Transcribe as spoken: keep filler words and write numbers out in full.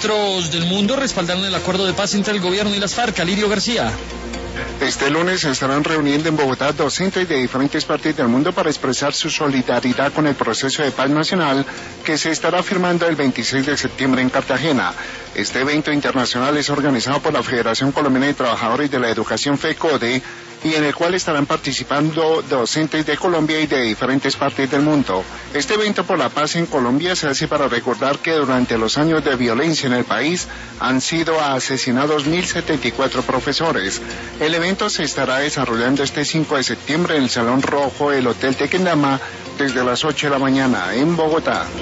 ministros del mundo respaldaron el acuerdo de paz entre el gobierno y las FARC. Alirio García. Este lunes se estarán reuniendo en Bogotá docentes de diferentes partes del mundo para expresar su solidaridad con el proceso de paz nacional que se estará firmando el veintiséis de septiembre en Cartagena. Este evento internacional es organizado por la Federación Colombiana de Trabajadores de la Educación FECODE y en el cual estarán participando docentes de Colombia y de diferentes partes del mundo. Este evento por la paz en Colombia se hace para recordar que durante los años de violencia en el país han sido asesinados mil setenta y cuatro profesores. El evento se estará desarrollando este cinco de septiembre en el Salón Rojo del Hotel Tequendama desde las ocho de la mañana en Bogotá.